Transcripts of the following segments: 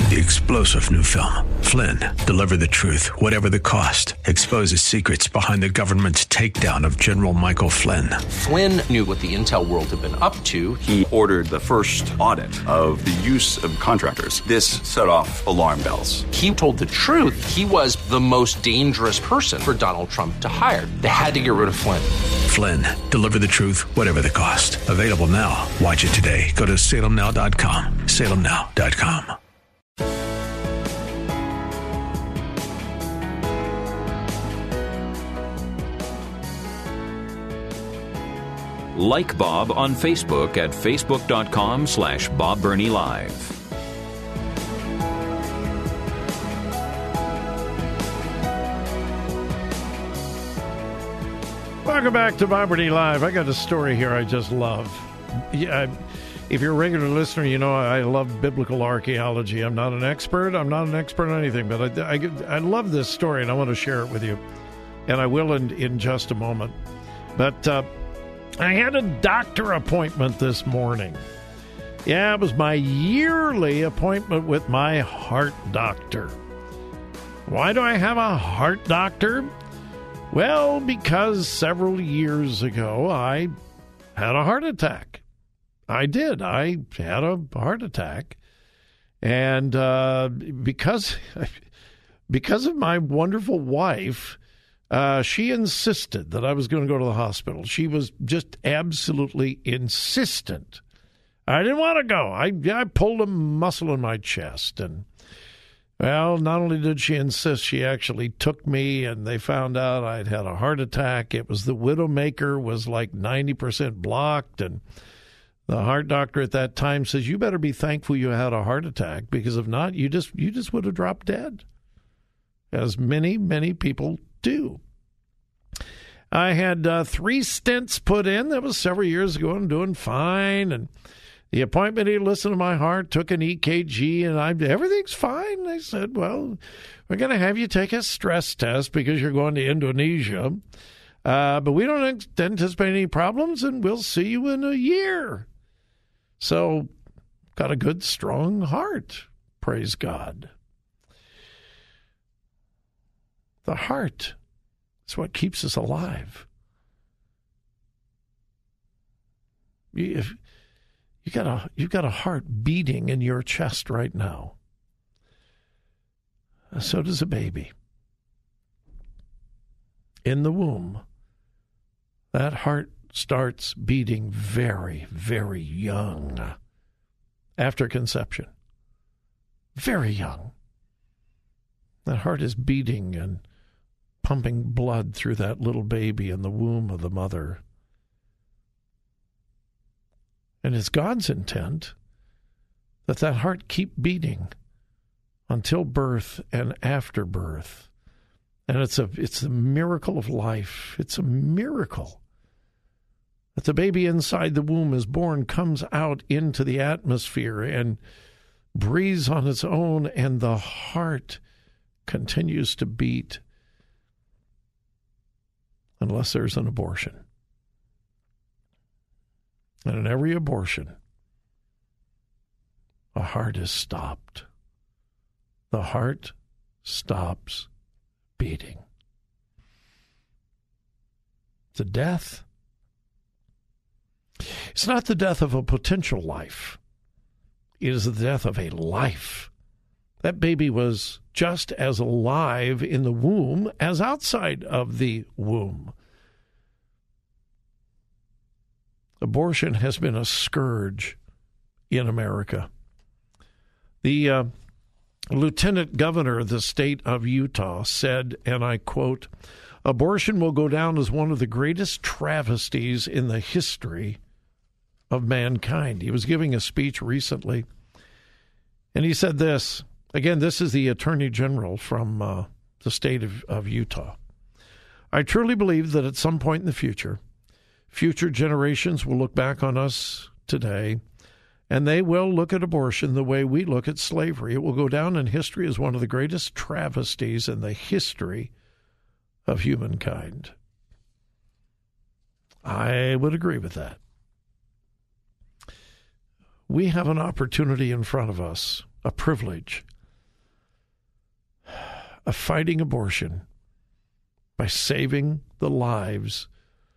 The explosive new film, Flynn, deliver the truth, whatever the cost, exposes secrets behind the government's takedown of General Michael Flynn. Flynn knew what the intel world had been up to. He ordered the first audit of the use of contractors. This set off alarm bells. He told the truth. He was the most dangerous person for Donald Trump to hire. They had to get rid of Flynn. Flynn, deliver the truth, whatever the cost. Available now. Watch it today. Go to salemnow.com. salemnow.com. Like Bob on Facebook at facebook.com/Bob Burney Live. Welcome back to Bob Burney Live. I got a story here I just love. If you're a regular listener, you know I love biblical archaeology. I'm not an expert. I'm not an expert on anything, but I love this story, and I want to share it with you. And I will in just a moment. But I had a doctor appointment this morning. Yeah, it was my yearly appointment with my heart doctor. Why do I have a heart doctor? Well, because several years ago I had a heart attack. I did. I had a heart attack. And because of my wonderful wife, she insisted that I was going to go to the hospital. She was just absolutely insistent. I didn't want to go. I pulled a muscle in my chest. And, well, not only did she insist, she actually took me, and they found out I'd had a heart attack. It was the widowmaker was like 90% blocked, and the heart doctor at that time says, you better be thankful you had a heart attack, because if not, you just would have dropped dead, as many, many people do. I had 3 stents put in. That was several years ago. I'm doing fine. And the appointment, he listened to my heart, took an EKG, and everything's fine. They said, well, we're going to have you take a stress test because you're going to Indonesia. But we don't anticipate any problems, and we'll see you in a year. So, got a good, strong heart. Praise God. The heart is what keeps us alive. You've got a heart beating in your chest right now. So does a baby. In the womb, that heart starts beating very, very young after conception. Very young. That heart is beating and pumping blood through that little baby in the womb of the mother. And it's God's intent that heart keep beating until birth and after birth. And it's a miracle of life. It's a miracle that the baby inside the womb is born, comes out into the atmosphere and breathes on its own, and the heart continues to beat unless there's an abortion. And in every abortion, a heart is stopped. The heart stops beating. The death, it's not the death of a potential life. It is the death of a life. That baby was just as alive in the womb as outside of the womb. Abortion has been a scourge in America. The lieutenant governor of the state of Utah said, and I quote, "Abortion will go down as one of the greatest travesties in the history of mankind." He was giving a speech recently, and he said this. Again, this is the Attorney General from the state of Utah. "I truly believe that at some point in the future generations will look back on us today, and they will look at abortion the way we look at slavery. It will go down in history as one of the greatest travesties in the history of humankind." I would agree with that. We have an opportunity in front of us, a privilege, of fighting abortion by saving the lives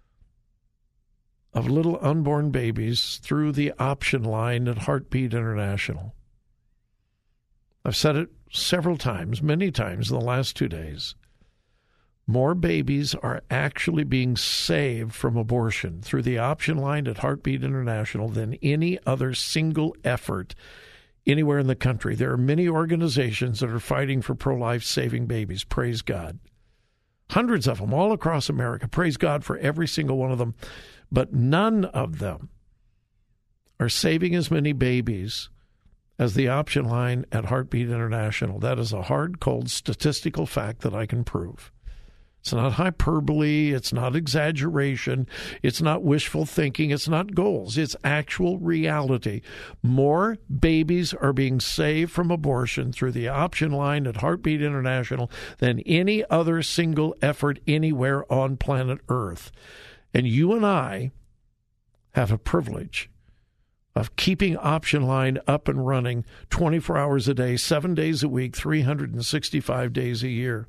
of little unborn babies through the option line at Heartbeat International. I've said it several times, many times in the last 2 days. More babies are actually being saved from abortion through the option line at Heartbeat International than any other single effort anywhere in the country. There are many organizations that are fighting for pro-life saving babies. Praise God. Hundreds of them all across America. Praise God for every single one of them. But none of them are saving as many babies as the option line at Heartbeat International. That is a hard, cold statistical fact that I can prove. It's not hyperbole. It's not exaggeration. It's not wishful thinking. It's not goals. It's actual reality. More babies are being saved from abortion through the option line at Heartbeat International than any other single effort anywhere on planet Earth. And you and I have a privilege of keeping Option Line up and running 24 hours a day, 7 days a week, 365 days a year.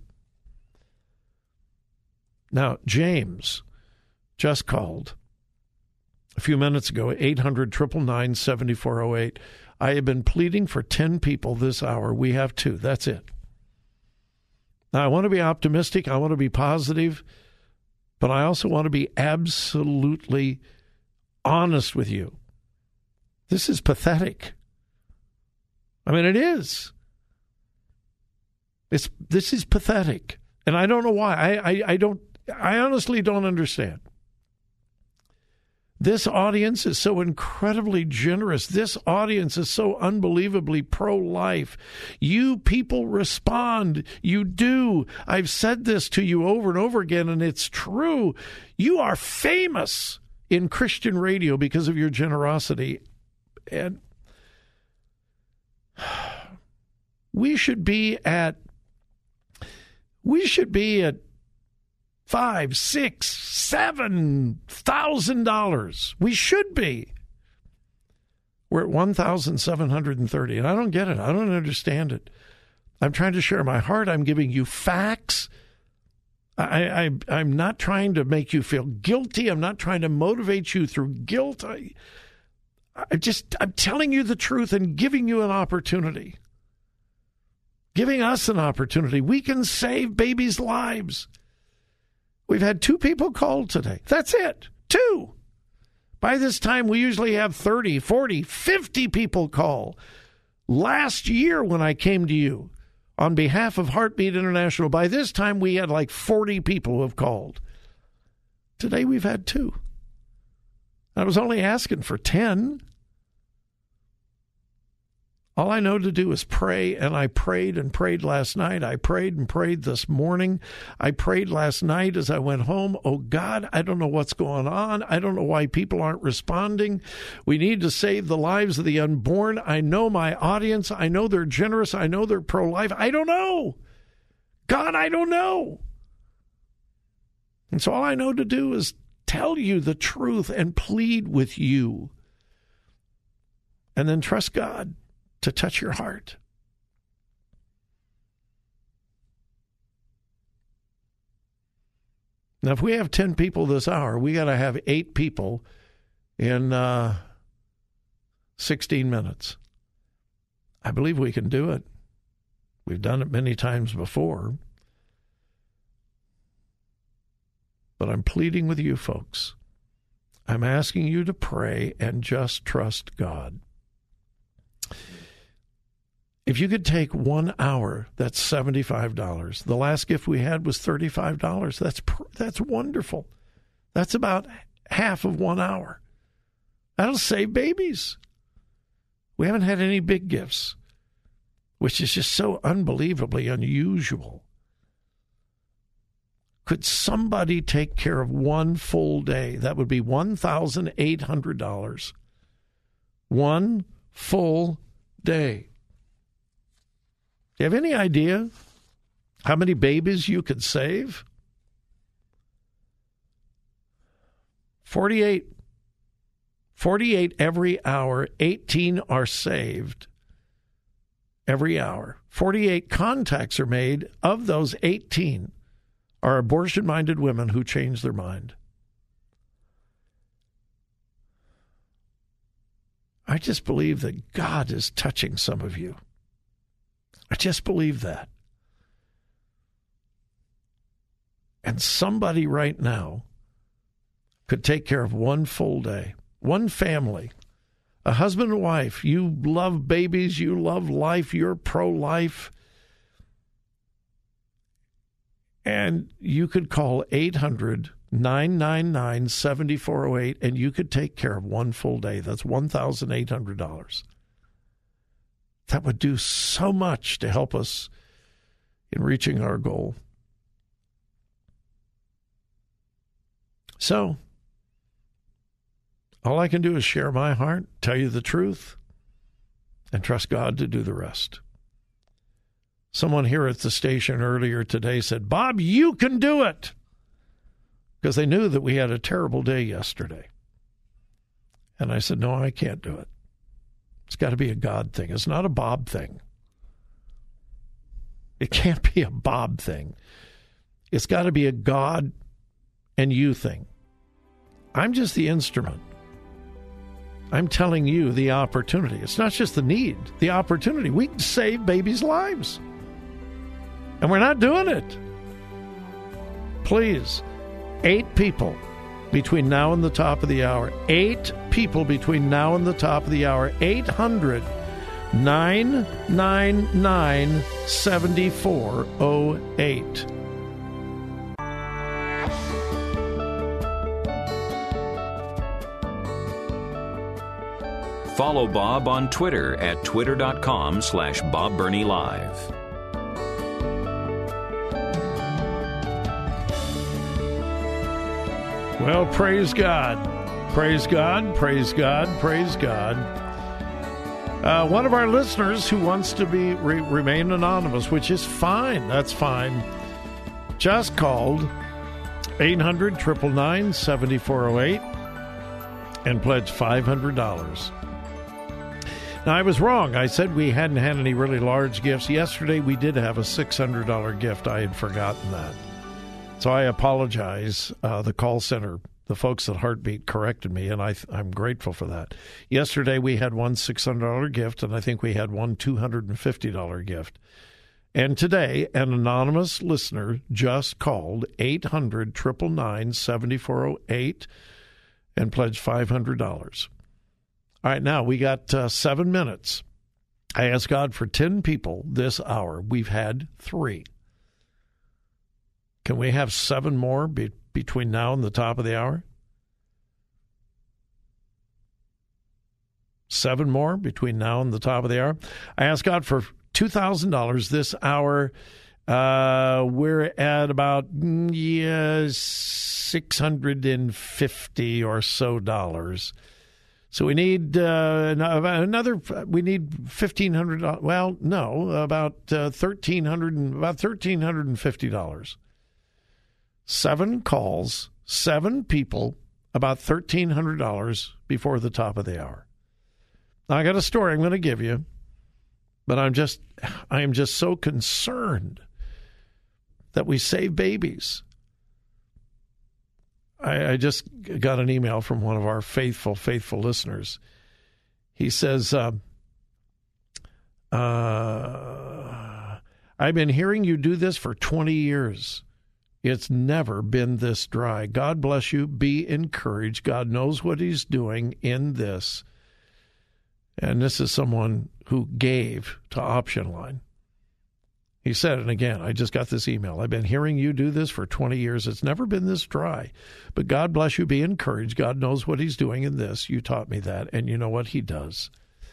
Now, James just called a few minutes ago, 800-999-7408. I have been pleading for 10 people this hour. We have 2. That's it. Now, I want to be optimistic. I want to be positive. But I also want to be absolutely honest with you. This is pathetic. I mean, it is. This is pathetic. And I don't know why. I honestly don't understand. This audience is so incredibly generous. This audience is so unbelievably pro-life. You people respond. You do. I've said this to you over and over again, and it's true. You are famous in Christian radio because of your generosity. And we should be at $5,000, $6,000, $7,000. We should be. We're at 1,730, and I don't get it. I don't understand it. I'm trying to share my heart. I'm giving you facts. I'm not trying to make you feel guilty. I'm not trying to motivate you through guilt. I'm telling you the truth and giving you an opportunity. Giving us an opportunity. We can save babies' lives. We've had 2 people call today. That's it. 2. By this time, we usually have 30, 40, 50 people call. Last year when I came to you on behalf of Heartbeat International, by this time we had like 40 people who have called. Today we've had 2. I was only asking for 10. All I know to do is pray, and I prayed and prayed last night. I prayed and prayed this morning. I prayed last night as I went home. Oh, God, I don't know what's going on. I don't know why people aren't responding. We need to save the lives of the unborn. I know my audience. I know they're generous. I know they're pro-life. I don't know. God, I don't know. And so all I know to do is tell you the truth and plead with you. And then trust God to touch your heart. Now, if we have 10 people this hour, we got to have 8 people in 16 minutes. I believe we can do it. We've done it many times before. But I'm pleading with you folks. I'm asking you to pray and just trust God. If you could take 1 hour, that's $75. The last gift we had was $35. That's wonderful. That's about half of 1 hour. That'll save babies. We haven't had any big gifts, which is just so unbelievably unusual. Could somebody take care of 1 full day? That would be $1,800. 1 full day. Do you have any idea how many babies you could save? 48. 48 every hour. 18 are saved every hour. 48 contacts are made. Of those, 18 are abortion-minded women who change their mind. I just believe that God is touching some of you. I just believe that. And somebody right now could take care of one full day, one family, a husband and wife. You love babies, you love life, you're pro-life. And you could call 800-999-7408, and you could take care of one full day. That's $1,800. That would do so much to help us in reaching our goal. So, all I can do is share my heart, tell you the truth, and trust God to do the rest. Someone here at the station earlier today said, Bob, you can do it, because they knew that we had a terrible day yesterday. And I said, no, I can't do it. It's got to be a God thing. It's not a Bob thing. It can't be a Bob thing. It's got to be a God and you thing. I'm just the instrument. I'm telling you the opportunity. It's not just the need, the opportunity. We can save babies' lives. And we're not doing it. Please, 8 people between now and the top of the hour. 8 people between now and the top of the hour. 800-999-7408. Follow Bob on Twitter at twitter.com/Bob Burney Live. Well, praise God. Praise God, praise God, praise God. One of our listeners who wants to be remain anonymous, which is fine. That's fine. Just called 800-999-7408 and pledged $500. Now, I was wrong. I said we hadn't had any really large gifts. Yesterday, we did have a $600 gift. I had forgotten that. So I apologize. The call center, the folks at Heartbeat corrected me, and I'm grateful for that. Yesterday, we had one $600 gift, and I think we had one $250 gift. And today, an anonymous listener just called 800-999-7408 and pledged $500. All right, now we got 7 minutes. I asked God for 10 people this hour. We've had 3. Can we have 7 more between now and the top of the hour? 7 more between now and the top of the hour. I asked God for $2,000 this hour. We're at about $650 or so dollars. So we need another. We need $1,500. Well, no, about $1,350. 7 calls, 7 people, about $1,300 before the top of the hour. Now, I got a story I'm going to give you, but I am just so concerned that we save babies. I just got an email from one of our faithful listeners. He says, I've been hearing you do this for 20 years. It's never been this dry. God bless you. Be encouraged. God knows what he's doing in this. And this is someone who gave to Option Line. He said, and again, I just got this email. I've been hearing you do this for 20 years. It's never been this dry. But God bless you. Be encouraged. God knows what he's doing in this. You taught me that. And you know what? He does.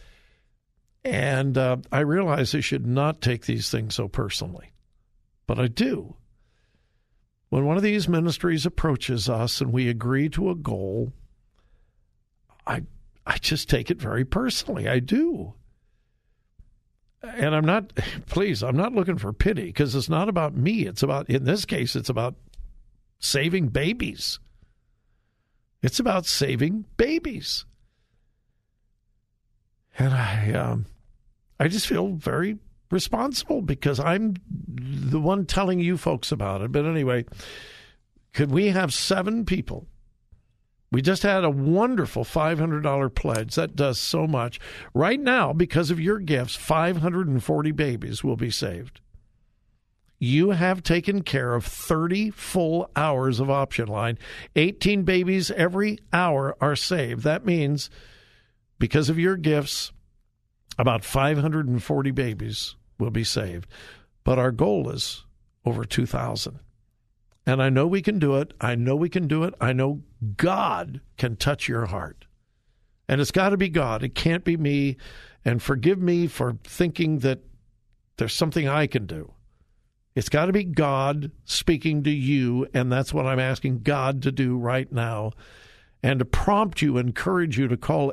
And I realize I should not take these things so personally. But I do. When one of these ministries approaches us and we agree to a goal, I just take it very personally. I do. And I'm not looking for pity, because it's not about me. It's about, in this case, it's about saving babies. It's about saving babies. And I just feel very responsible because I'm the one telling you folks about it. But anyway, could we have 7 people? We just had a wonderful $500 pledge. That does so much. Right now, because of your gifts, 540 babies will be saved. You have taken care of 30 full hours of Option Line. 18 babies every hour are saved. That means, because of your gifts, about 540 babies will be saved. But our goal is over 2,000. And I know we can do it. I know we can do it. I know God can touch your heart. And it's got to be God. It can't be me. And forgive me for thinking that there's something I can do. It's got to be God speaking to you, and that's what I'm asking God to do right now. And to prompt you, encourage you to call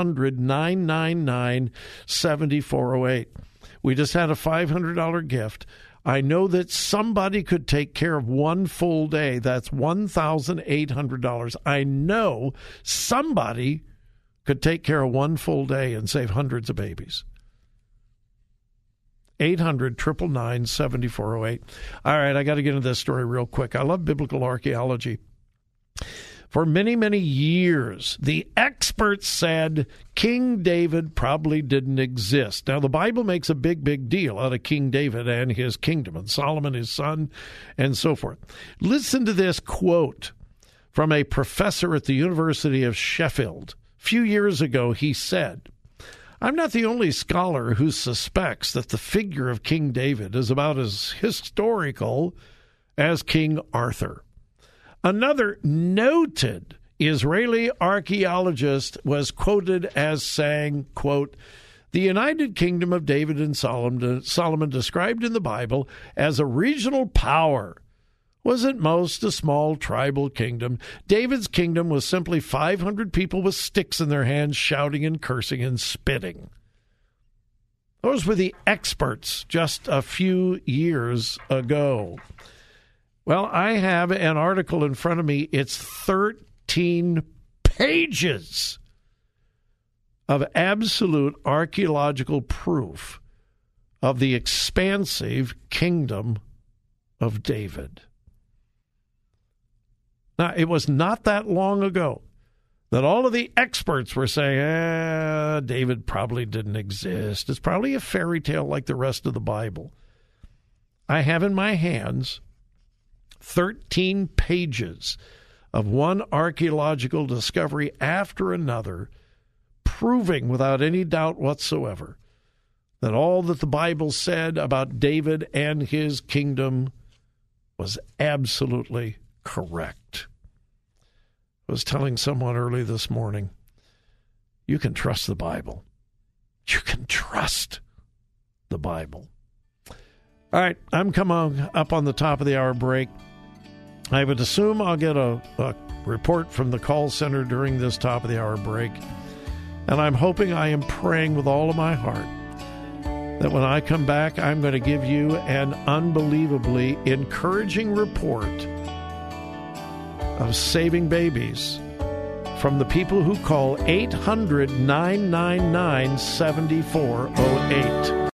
800-999-7408. We just had a $500 gift. I know that somebody could take care of one full day. That's $1,800. I know somebody could take care of one full day and save hundreds of babies. 800-999-7408. All right, I got to get into this story real quick. I love biblical archaeology. For many, many years, the experts said King David probably didn't exist. Now, the Bible makes a big, big deal out of King David and his kingdom, and Solomon, his son, and so forth. Listen to this quote from a professor at the University of Sheffield. A few years ago, he said, "I'm not the only scholar who suspects that the figure of King David is about as historical as King Arthur." Another noted Israeli archaeologist was quoted as saying, quote, "The United Kingdom of David and Solomon described in the Bible as a regional power was at most a small tribal kingdom. David's kingdom was simply 500 people with sticks in their hands shouting and cursing and spitting." Those were the experts just a few years ago. Well, I have an article in front of me. It's 13 pages of absolute archaeological proof of the expansive kingdom of David. Now, it was not that long ago that all of the experts were saying, David probably didn't exist. It's probably a fairy tale like the rest of the Bible. I have in my hands 13 pages of one archaeological discovery after another, proving without any doubt whatsoever that all that the Bible said about David and his kingdom was absolutely correct. I was telling someone early this morning, you can trust the Bible. You can trust the Bible. All right, I'm coming up on the top of the hour break. I would assume I'll get a report from the call center during this top of the hour break. And I'm hoping, I am praying with all of my heart that when I come back, I'm going to give you an unbelievably encouraging report of saving babies from the people who call 800-999-7408.